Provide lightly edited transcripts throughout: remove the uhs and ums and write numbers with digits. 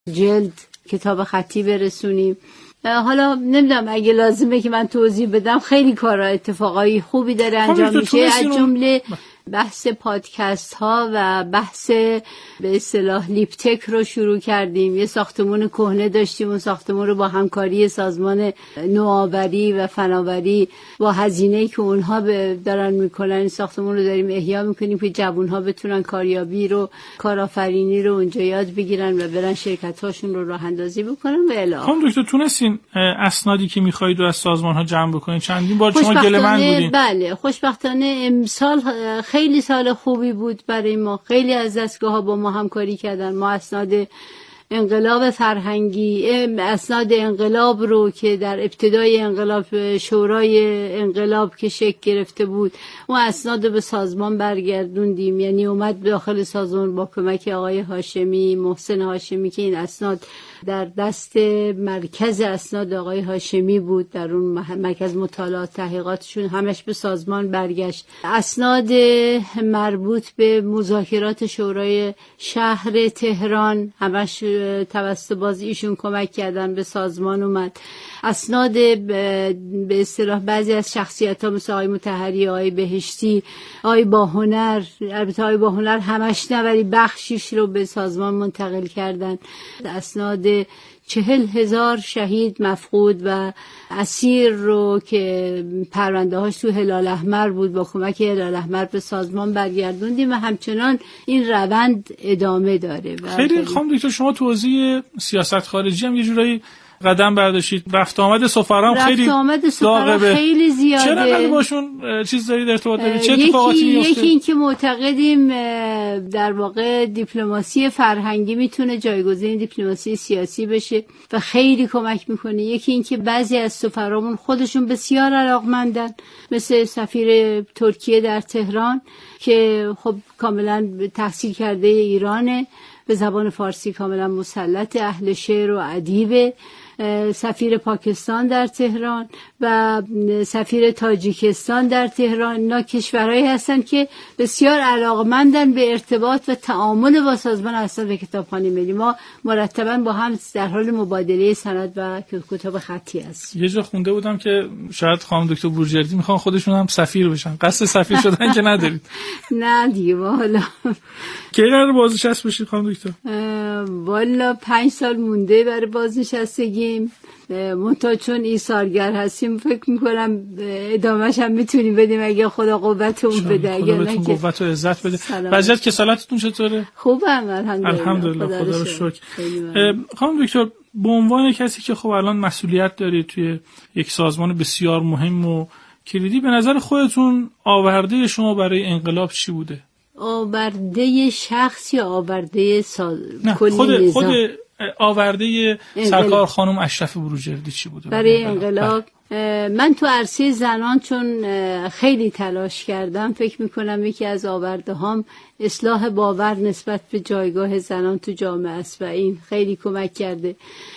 جلد کتاب خطی برسونیم. حالا نمیدونم اگه لازمه که من توضیح بدم، خیلی کارا اتفاقای خوبی داره انجام میشه، از جمله بحث پادکست ها و بحث به اصطلاح لیپتک رو شروع کردیم. یه ساختمون کهنه داشتیم، اون ساختمون رو با همکاری سازمان نوآوری و فناوری با هزینه‌ای که اونها دارن میکنن این ساختمون رو داریم احیا میکنیم که جوان‌ها بتونن کاریابی رو، کارآفرینی رو اونجا یاد بگیرن و برن شرکت‌هاشون رو راه اندازی بکنن و الی آخر. خانم دکتر تونستین اسنادی که می‌خواید رو از سازمان‌ها جمع بکنین؟ چندین بار شما گله‌مند بودین. بله، خوشبختانه امسال خیلی سال خوبی بود برای ما. خیلی از دستگاه‌ها با ما همکاری کردن. ما اسناد انقلاب فرهنگی، اسناد انقلاب رو که در ابتدای انقلاب، شورای انقلاب که شکل گرفته بود، اون اسناد رو به سازمان برگردوندیم. یعنی اومد داخل سازمان با کمک آقای هاشمی، محسن هاشمی، که این اسناد در دست مرکز اسناد آقای هاشمی بود، در اون مرکز مطالعات تحقیقاتشون همش به سازمان برگشت. اسناد مربوط به مذاکرات شورای شهر تهران همش توسط باز ایشون کمک کردن به سازمان اومد. اسناد به اصطلاح بعضی از شخصیت‌ها مثل آقای مطهری، آقای بهشتی، آقای باهنر، البته آقای باهنر همش نه ولی بخشیش رو به سازمان منتقل کردن. اسناد 40,000 شهید مفقود و اسیر رو که پرونده هاش تو هلال احمر بود با کمک هلال احمر به سازمان برگردوندیم و همچنان این روند ادامه داره. خیلی خانم دکتر، شما توضیح سیاست خارجی هم یه جورایی قدم برداشتید. رفت آمد سفرام خیلی زیاده. چرا قبل باشون چیز دارید ارتباط دارید؟ چه اتفاقاتی میفته؟ یکی این که معتقدیم در واقع دیپلماسی فرهنگی میتونه جایگزین دیپلماسی سیاسی بشه و خیلی کمک میکنه. یکی این که بعضی از سفرامون خودشون بسیار علاقمندن، مثل سفیر ترکیه در تهران که خب کاملا تحصیل کرده ایرانه، به زبان فارسی کاملا مسلط، اهل شعر و ادیبه. سفیر پاکستان در تهران و سفیر تاجیکستان در تهران، اینا کشورهایی هستن که بسیار علاقمندن به ارتباط و تعامل با سازمان اسناد و کتابخانه ملی. ما مرتبا با هم در حال مبادله سند و کتاب خطی هستیم. یه جا خونده بودم که شاید خانم دکتر بروجردی میخوان خودشون هم سفیر بشن. قصد سفیر شدن که ندارید؟ نه دیگه. حالا کی قرار بازنشست بشید خانم دکتر؟ والا 5 سال مونده برای بازنشستگی. منتها چون ایثارگر هستیم فکر میکنم ادامهش هم میتونیم بدیم اگه خدا قوتمون بده. اگر نه که قوت و عزت بده. وضعیت کسالتتون چطوره؟ خوبم الحمدلله. خدا رو شکر. خانم دکتر، به عنوان کسی که خب الان مسئولیت دارید توی یک سازمان بسیار مهم و کلیدی، به نظر خودتون آورده شما برای انقلاب چی بوده؟ آورده شخص یا آورده کلی خود آورده سرکار خانم اشرف بروجردی چی بوده برای انقلاب؟ من تو عرصه زنان چون خیلی تلاش کردم، فکر میکنم یکی از آورده هام اصلاح باور نسبت به جایگاه زنان تو جامعه است و این خیلی کمک کرده.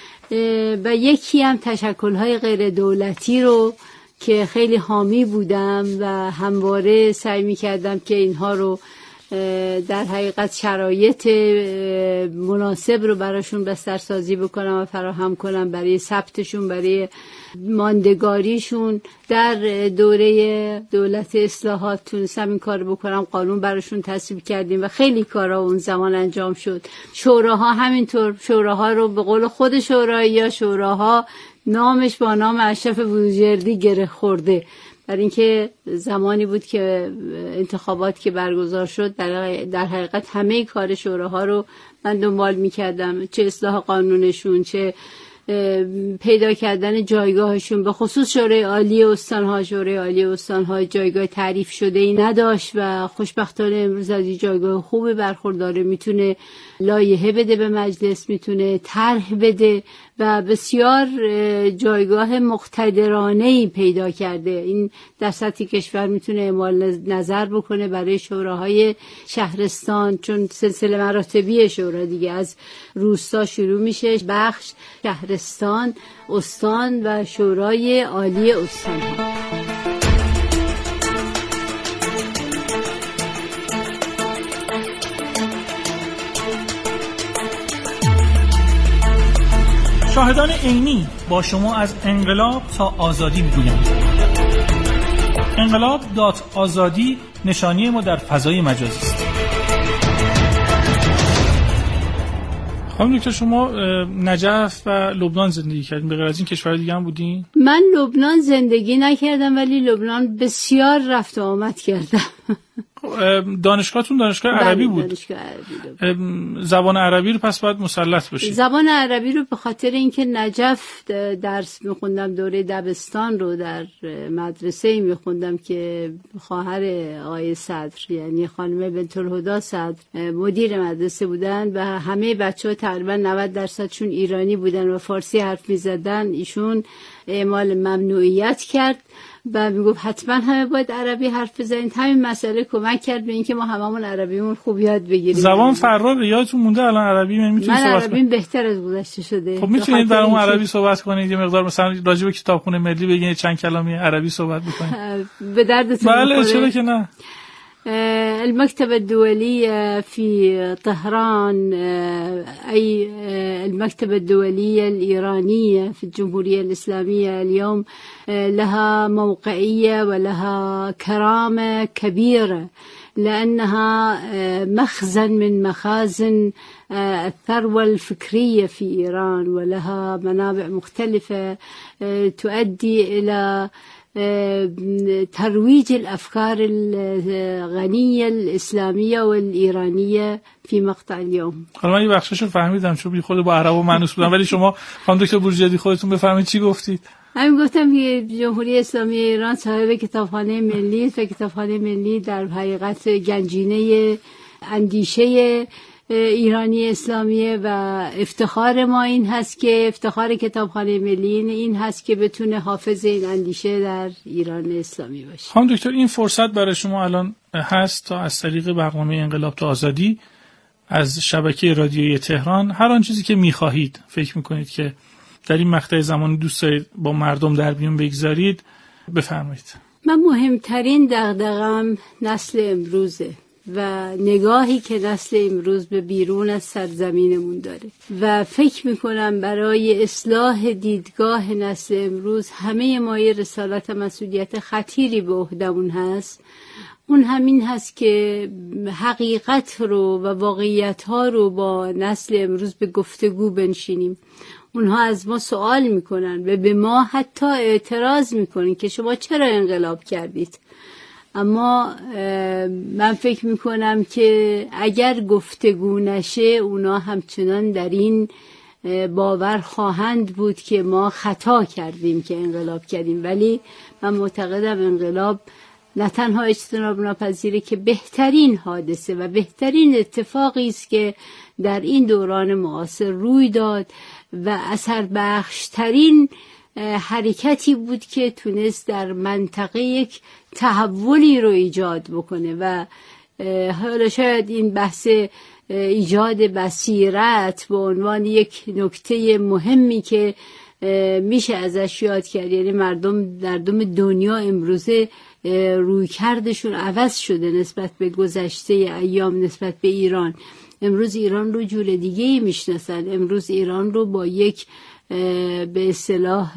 و یکی هم تشکل‌های غیر دولتی رو که خیلی حامی بودم و همواره سعی میکردم که اینها رو در حقیقت شرایط مناسب رو براشون بسترسازی بکنم و فراهم کنم برای ثبتشون، برای ماندگاریشون. در دوره دولت اصلاحات تونستم این کار بکنم، قانون براشون تصویب کردیم و خیلی کارا اون زمان انجام شد. شوراها همینطور، شوراها رو به قول خود شورایی یا شوراها نامش با نام اشرف بروجردی گره خورده، برای اینکه زمانی بود که انتخابات که برگزار شد در حقیقت همه کار شوراها رو من دنبال می‌کردم، چه اصلاح قانونشون، چه پیدا کردن جایگاهشون. به خصوص شورای عالی استان‌ها، شورای عالی استان‌ها جایگاه تعریف شده‌ای نداشت و خوشبختانه امروز از این جایگاه خوبی برخورداره، میتونه لایحه بده به مجلس، میتونه طرح بده و بسیار جایگاه مقتدرانه‌ای پیدا کرده. این در سطح کشور میتونه اعمال نظر بکنه برای شوراهای شهرستان، چون سلسله مراتبی شورا دیگه از روستا شروع میشه، بخش، شهرستان، استان و شورای عالی استان‌ها. شاهدان عینی با شما از انقلاب تا آزادی میگویند. انقلاب.آزادی نشانی ما در فضای مجازی است. خانم دکتر، شما نجف و لبنان زندگی کردین، به غیر از این کشور دیگه هم بودین؟ من لبنان زندگی نکردم ولی لبنان بسیار رفت و آمد کردم. دانشگاهتون دانشگاه عربی بود؟ دانشگاه عربی بود. زبان عربی رو پس باید مسلط باشید. زبان عربی رو به خاطر اینکه نجف درس میخوندم، دوره دبستان رو در مدرسه میخوندم که خواهر آقای صدر یعنی خانم بنت الهدی صدر مدیر مدرسه بودن و همه بچه‌ها تقریبا 90% چون ایرانی بودن و فارسی حرف میزدن، ایشون اعمال ممنوعیت کرد و میگفت حتما همه باید عربی حرف بزنید. همین مسئله کمک کرد به اینکه ما هممون عربیمون خوب یاد بگیریم. زبان فرار یادتون مونده الان عربی میتونید صحبت کنید؟ من عربیم بهتر از گذشته شده. خب میتونید برامون عربی صحبت کنید؟ یه مقدار مثلا راجع به کتابخونه ملی بگین، چند کلمه عربی صحبت بکنید. به دردتون بله چرا که نه. المكتبة الدولية في طهران أي المكتبة الدولية الإيرانية في الجمهورية الإسلامية اليوم لها موقعية ولها كرامة كبيرة لأنها مخزن من مخازن الثروة الفكرية في إيران ولها منابع مختلفة تؤدي إلى ترويج الأفكار الغنية الإسلامية والإيرانية في مقطع اليوم. حالا من یه بخششو فهمیدم چون بی خود با عرب و منوس بودم، ولی شما خانم دکتر بروجردی خودتون بفرمایید چی گفتید؟ همین گفتم که جمهوری اسلامی ایران صاحب کتابخانه ملی و کتابخانه ملی در حقیقت گنجینه اندیشه ایرانی اسلامیه و افتخار ما این هست که افتخار کتابخانه ملی این هست که بتونه حافظ این اندیشه در ایران اسلامی باشه. خانم دکتر، این فرصت برای شما الان هست تا از طریق برنامه انقلاب تا آزادی از شبکه رادیویی تهران هر آن چیزی که می‌خواهید فکر می‌کنید که در این مقطع زمانی دوست دارید با مردم در میون بگذارید بفرمایید. من مهمترین دغدغه‌ام نسل امروزه و نگاهی که نسل امروز به بیرون از سرزمینمون داره و فکر میکنم برای اصلاح دیدگاه نسل امروز همه ما یه رسالت و مسئولیت خطیری به عهدمون هست. اون همین هست که حقیقت رو و واقعیت ها رو با نسل امروز به گفتگو بنشینیم. اونها از ما سوال میکنن و به ما حتی اعتراض میکنن که شما چرا انقلاب کردید. اما من فکر میکنم که اگر گفتگو نشه اونا همچنان در این باور خواهند بود که ما خطا کردیم که انقلاب کردیم. ولی من معتقدم انقلاب نه تنها اجتناب ناپذیره که بهترین حادثه و بهترین اتفاقی است که در این دوران معاصر روی داد و اثر بخشترین حرکتی بود که تونست در منطقه یک تحولی رو ایجاد بکنه و حالا شاید این بحث ایجاد بصیرت به عنوان یک نکته مهمی که میشه ازش یاد کرد، یعنی مردم دنیا امروزه رویکردشون عوض شده نسبت به گذشته ایام، نسبت به ایران. امروز ایران رو جور دیگه‌ای میشناسن. امروز ایران رو با یک به اصطلاح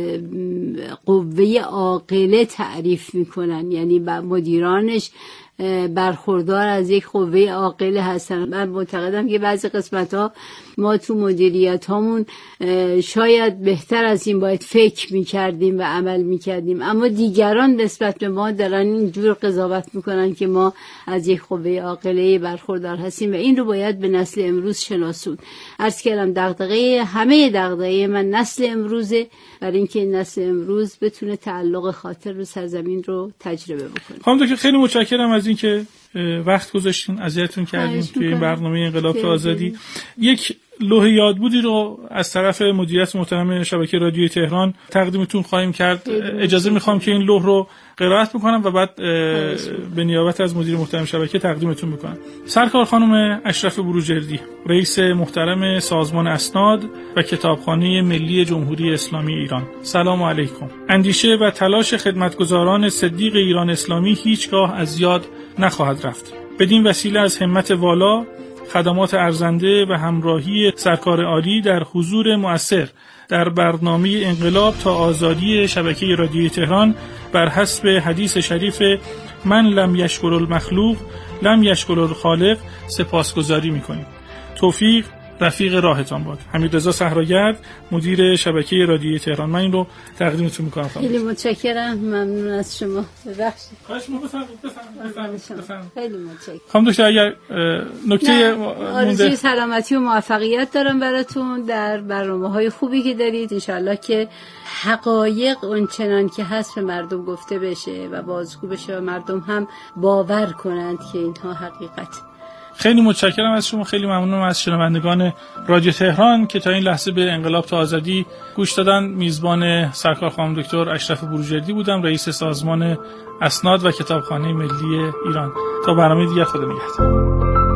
قوه عاقله تعریف میکنن، یعنی مدیرانش برخوردار از یک قوه عاقله هستن. من معتقدم که بعضی قسمت‌ها ما تو مدیریت هامون شاید بهتر از این باید فکر میکردیم و عمل میکردیم، اما دیگران نسبت به ما دارن اینجور قضاوت میکنن که ما از یک قوه عاقله برخوردار هستیم و این رو باید به نسل امروز شناسون. عرض کردم همه دغدغه من نسل امروزه، برای اینکه نسل امروز بتونه تعلق خاطر رو سرزمین رو تجربه بکنه. خانم دکتر خیلی متشکرم از اینکه وقت گذاشتین، اذیتتون کردیم توی این برنامه انقلاب تا آزادی. یک لوح یادبودی رو از طرف مدیریت محترم شبکه رادیویی تهران تقدیمتون خواهیم کرد. اجازه میخوام که این لوح رو قرائت بکنم و بعد به نیابت از مدیر محترم شبکه تقدیمتون میکنم. سرکار خانم اشرف بروجردی، رئیس محترم سازمان اسناد و کتابخانه ملی جمهوری اسلامی ایران، سلام علیکم. اندیشه و تلاش خدمتگزاران صدیق ایران اسلامی هیچگاه از یاد نخواهد رفت. بدین وسیله از همت والا، خدمات ارزنده و همراهی سرکار عالی در حضور مؤثر در برنامه انقلاب تا آزادی شبکه رادیویی تهران بر حسب حدیث شریف من لم یشکر المخلوق لم یشکر الخالق سپاسگزاری می‌کنیم. توفیق رفیق راهتان باد. حمیدرضا صحراگرد، مدیر شبکه رادیویی تهران. من این رو تقدیمتون می‌کنم. خیلی متشکرم، ممنون از شما. ببخشید. خواهش می‌کنم بفرمایید. خیلی متشکرم. خانم دکتر اگر نکته آرزوی سلامتی و موفقیت دارم براتون در برنامه‌های خوبی که دارید. انشالله که حقایق اونچنان که هست به مردم گفته بشه و بازگو بشه و مردم هم باور کنند که اینها حقیقت. خیلی متشکرم از شما. خیلی ممنونم از شنوندگان رادیو تهران که تا این لحظه به انقلاب تا آزادی گوش دادن. میزبان سرکار خانم دکتر اشرف بروجردی بودم، رئیس سازمان اسناد و کتابخانه ملی ایران. تا برنامه دیگر، خدا نگهدار.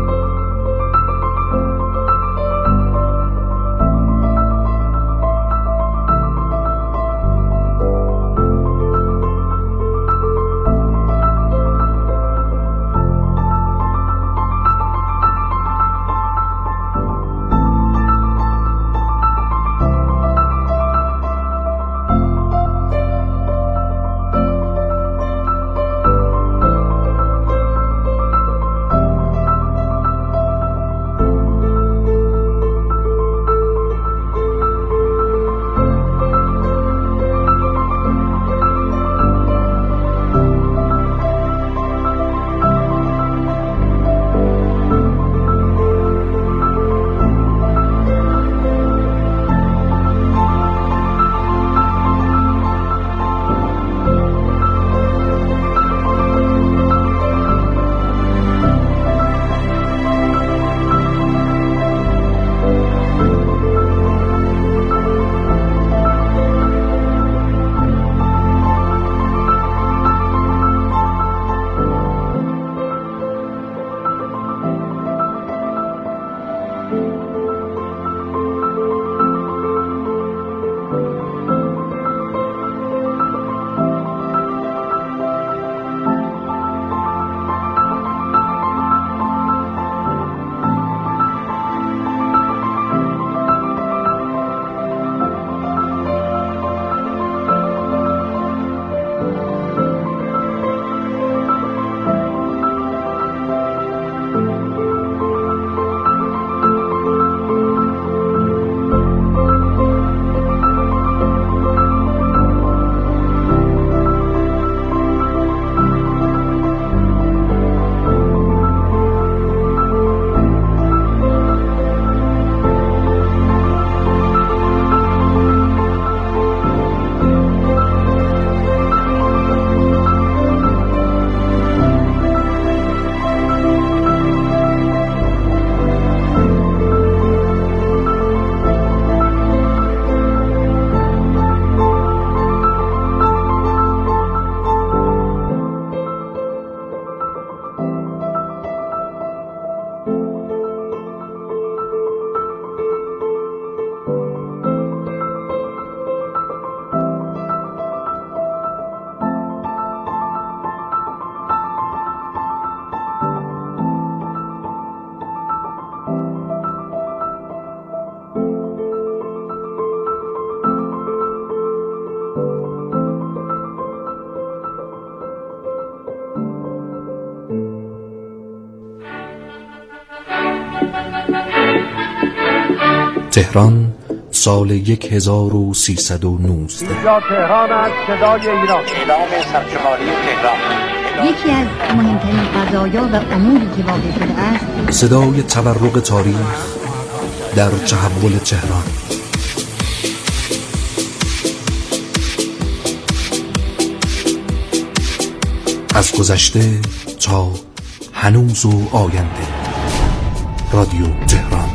تهران سال 1319. اینجا تهران است، صدای ایران. اعلام سرشماری تهران. یکی از مهمترین قضایا و اموری که واقع شده است صدای تورق تاریخ در تحول تهران. از گذشته تا هنوز و آینده. رادیو تهران.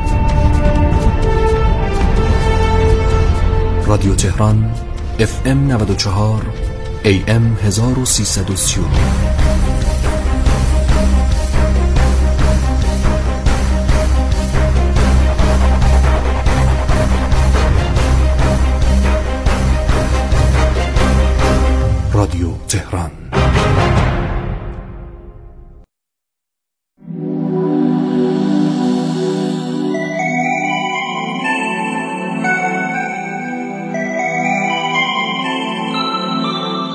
رادیو تهران FM 94 AM 1330. رادیو تهران.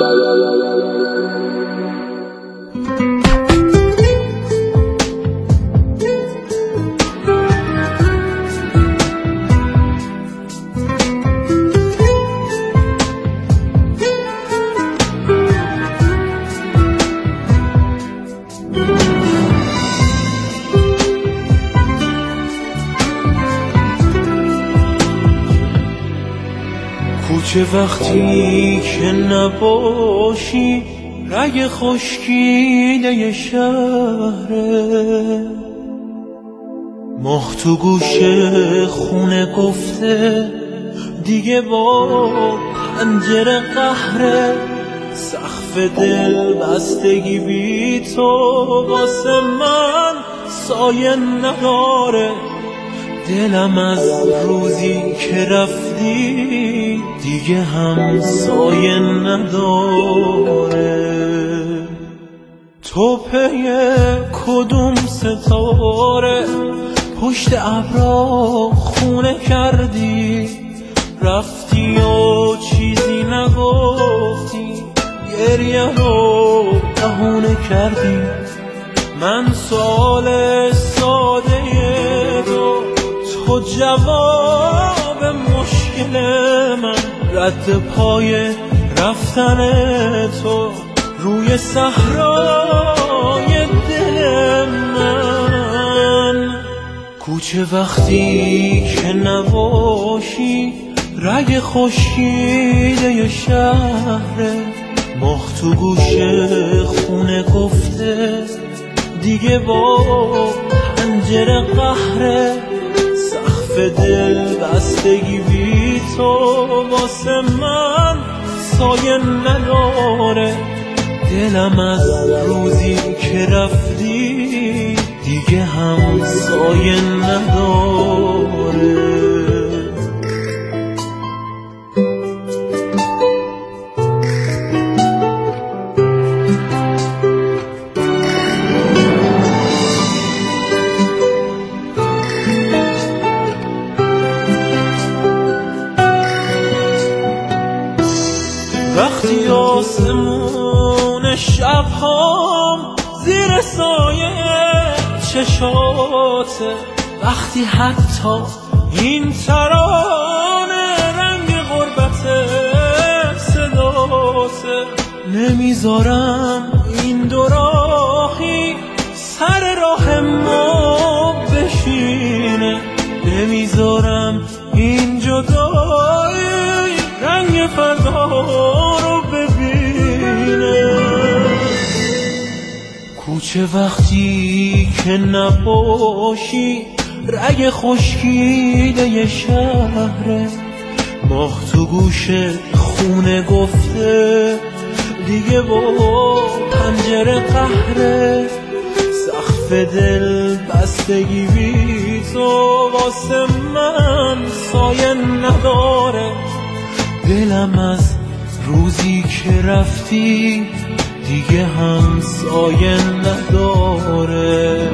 کوچه وقتی که نباشی رگ خشکیده شهره، ماه تو گوشه خونه گفته دیگه با پنجره قهره، سقف دل بستگی بی تو واسه من سایه نداره، دلم از روزی که رفتی دیگه هم سایه نداره. تو پی کدوم ستاره پشت ابرا خونه کردی، رفتی و چیزی نگفتی، گریه رو بهونه کردی. من سوال ساده تو جواب مشکل من، رد پای رفتن تو روی صحرای دل من. کوچه وقتی که نباشی رگ خشکیده شهره، ماه تو گوشه خونه گفته دیگه با پنجره قهره، سقف دل بستگی بی تو واسه من سایه نداره، دلم از روزی که رفتی دیگه هم سایه نداره. وقتی آسمون شب هم زیر سایه چشاته، وقتی حتی این ترانه رنگ غربت صداته، نمیذارم این دو راهی سر راه ما بشینه، نمیذارم این جدایی رنگ فردا رو ببینه. کوچه وقتی که نباشی رگ خشکیده شهره، ماه تو گوشه خونه گفته دیگه با پنجره قهره، سقف دل بستگی بی تو واسه من سایه نداره، دلم از روزی که رفتی دیگه هم سایه نداره.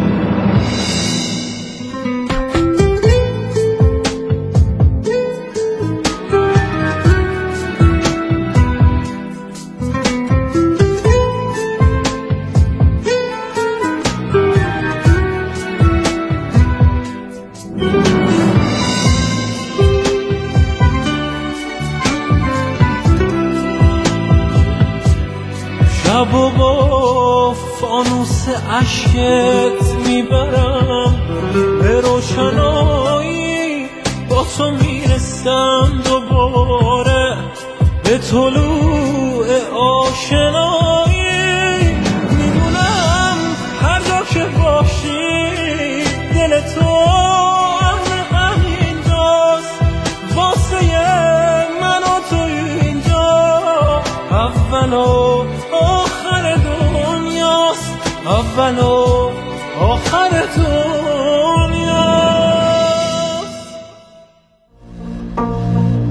شب و با فانوس عشقت میبرم به روشنایی، با تو میرسم دوباره به طلوع آشنایی. میدونم هر جا که باشی دل تو همینجاست، واسه من و تو اینجا اول و آخر دنیاست، اول و آخر دنیاست.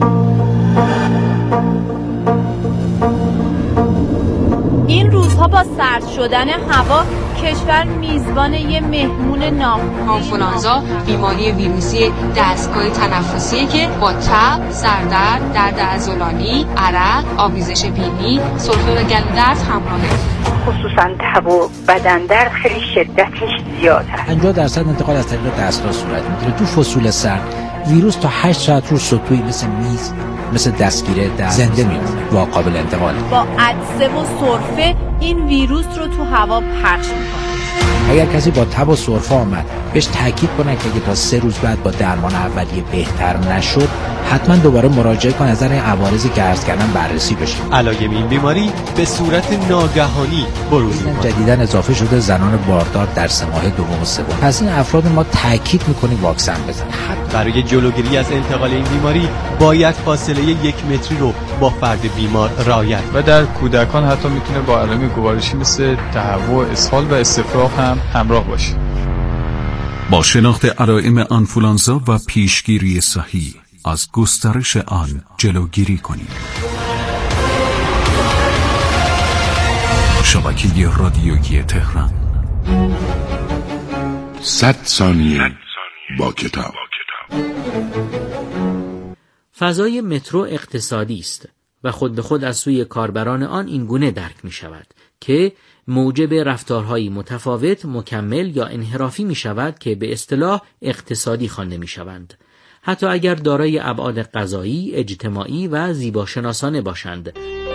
این روزها با سرد شدن هوا کشور میزبان یه مهمون آنفولانزا بیماری ویروسی دستگاه تنفسیه که با تب، سردرد، درد عضلانی، عرق، آبریزش بینی، سرفه و گلو درد همراهه. خصوصا تب و بدن درد خیلی شدتش زیاد هست. 50% انتقال از طریق دستگاه صورت میگیره. تو فصول سرد ویروس تا 8 ساعت رو سطوحی مثل میز، مثل دستگیره دست زنده میمونه و قابل انتقاله. با عطسه و سرفه این ویروس رو تو هوا پخش میکنه. اگر کسی با تب و سرفه آمد بهش تاکید کنه که اگه تا 3 روز بعد با درمان اولیه بهتر نشد حتما دوباره مراجعه کنه، نظر عوارضی که عرض کردم بررسی بشه. علایم این بیماری به صورت ناگهانی بروز می‌کنه. جدیداً اضافه شده زنان باردار در 3 ماه دوم و سوم. پس این افراد ما تاکید می‌کنیم واکسن بزنن. برای جلوگیری از انتقال این بیماری باید فاصله 1 متری رو با فرد بیمار رعایت و در کودکان حتی میتونه با علائم گوارشی مثل تهوع، اسهال و استفراغ هم همراه باشه. با شناخت علائم آنفولانزا و پیشگیری صحیح از گسترش آن جلوگیری کنید. شبکه رادیویی تهران. 100 ثانیه با کتاب. فضای مترو اقتصادی است و خود به خود از سوی کاربران آن این گونه درک می شود که موجب رفتارهای متفاوت، مکمل یا انحرافی می شود که به اصطلاح اقتصادی خوانده می شوند، حتی اگر دارای ابعاد غذایی، اجتماعی و زیباشناسانه باشند.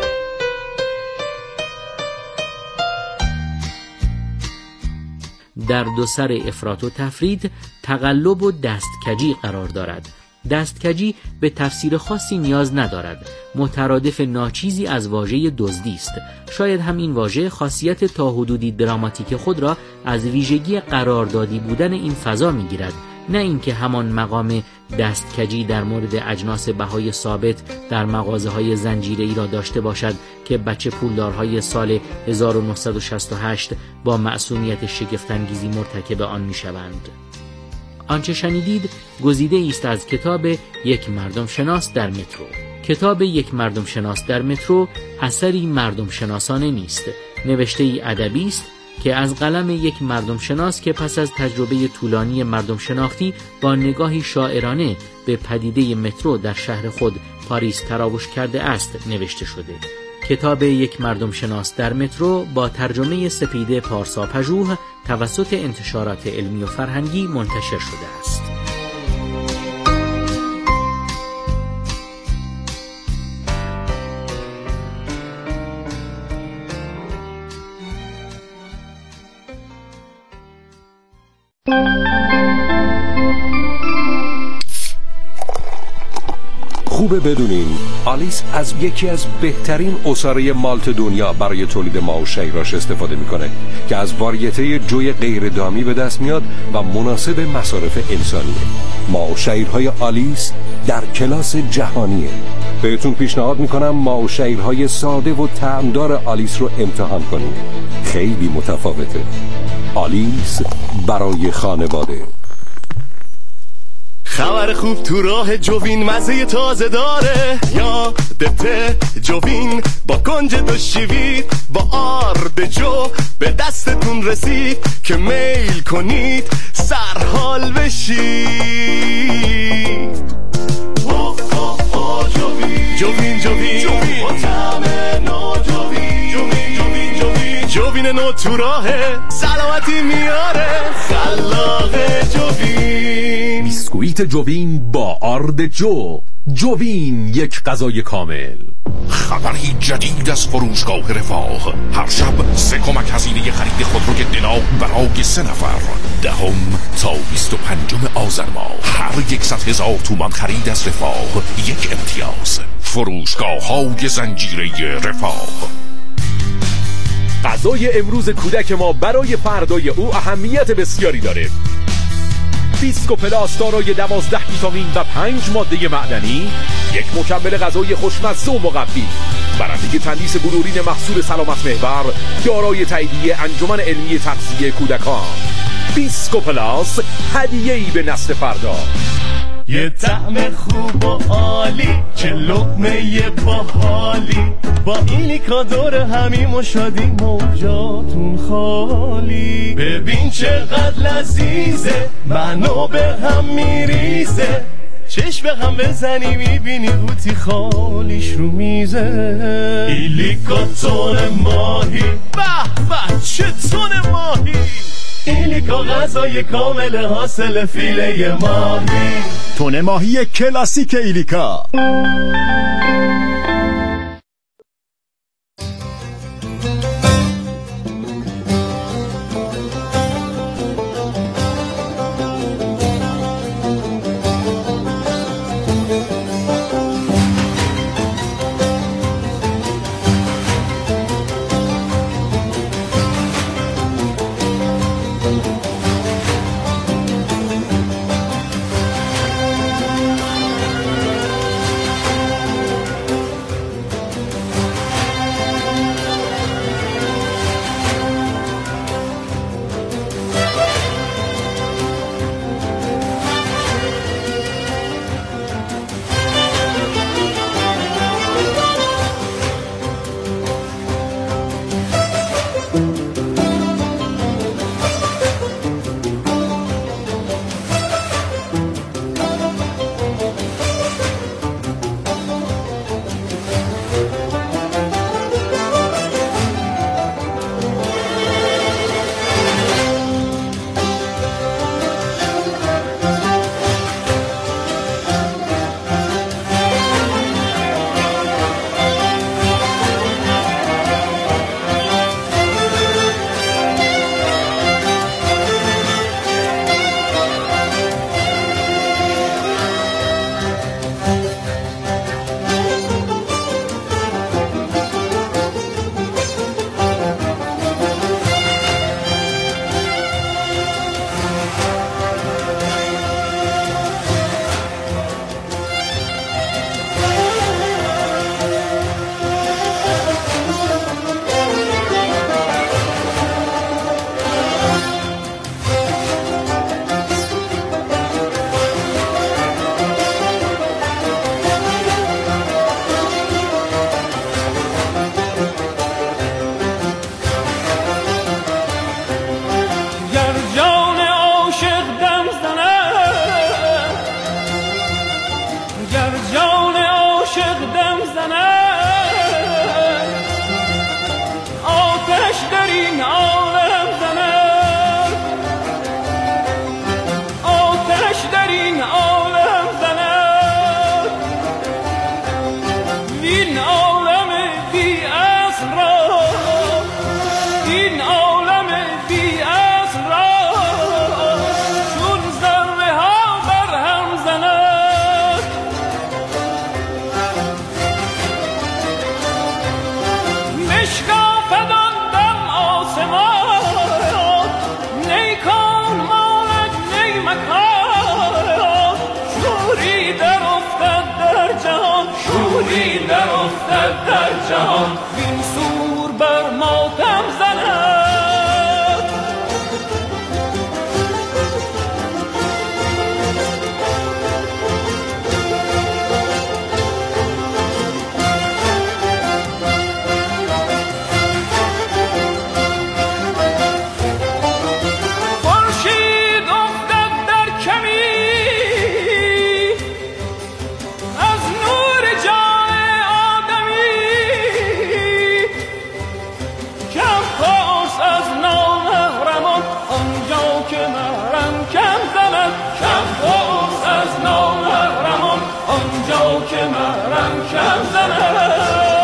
در دو سر افراط و تفرید تقلب و دستکجی قرار دارد. دستکجی به تفسیر خاصی نیاز ندارد، مترادف ناچیزی از واژه دزدی است. شاید همین واژه خاصیت تا حدودی دراماتیک خود را از ویژگی قراردادی بودن این فضا می‌گیرد، نه اینکه همان مقام دستکجی در مورد اجناس بهای ثابت در مغازه‌های زنجیره‌ای را داشته باشد که بچه پولدارهای سال 1968 با معصومیت شگفت‌انگیزی مرتکب آن می‌شوند. آنچه شنیدید گزیده است از کتاب یک مردم شناس در مترو. کتاب یک مردم شناس در مترو اثری مردم شناسانه نیست، نوشته ای ادبی است که از قلم یک مردم شناس که پس از تجربه طولانی مردم شناختی با نگاهی شاعرانه به پدیده مترو در شهر خود پاریس تراوش کرده است نوشته شده. کتاب یک مردم شناس در مترو با ترجمه سپیده پارسا پژوه توسط انتشارات علمی و فرهنگی منتشر شده است. خوبه بدونین آلیس از یکی از بهترین عصاره مالت دنیا برای تولید ماو شیراش استفاده میکنه که از واریته جوی غیر دامی به دست میاد و مناسب مصارف انسانیه. ماو شیرهای آلیس در کلاس جهانیه. بهتون پیشنهاد میکنم ماو شیرهای ساده و طعمدار آلیس رو امتحان کنید. خیلی متفاوته. آلیس برای خانواده. خبر خوب تو راه جوین مزه تازه داره، یادته جوین با کنج دو شیوید با آرد جو به دستتون رسید که میل کنید سرحال بشید. جوین جوین با طعم نو جوین نو تو راهه سلامتی میاره خلاق جوین. بیسکویت جوین با آرد جوین یک غذای کامل. خبری جدید از فروشگاه رفاه. هر شب 3 کمک هزینه خرید خودروی دنا برای 3 نفر. 10 تا 25 آذر ماه. هر 100,000 تومان خرید از رفاه 1 امتیاز. فروشگاه های زنجیره رفاه. غذای امروز کودک ما برای فردای او اهمیت بسیاری داره. بیسکو پلاس دارای 12 ویتامین و 5 ماده معدنی، یک مکمل غذایی خوشمزه و مقوی، برنده تندیس بلورین محصول سلامت محور، دارای تاییدیه انجمن علمی تغذیه کودکان. بیسکو پلاس، هدیه‌ای به نسل فردا. یه طعم خوب و عالی، چه لقمه باحالی، با ایلیکا دور همیم و شادی موجاتون خالی. ببین چقدر لذیذه، منو به هم میریزه، چشم به هم بزنی میبینی قوطی خالیش رو میزه. ایلیکا تون ماهی، به به چه تون ماهی، ایلیکا غذای کامل حاصل فیله ماهی. تون ماهی کلاسیک ایلیکا. آنجا که محرم کم زند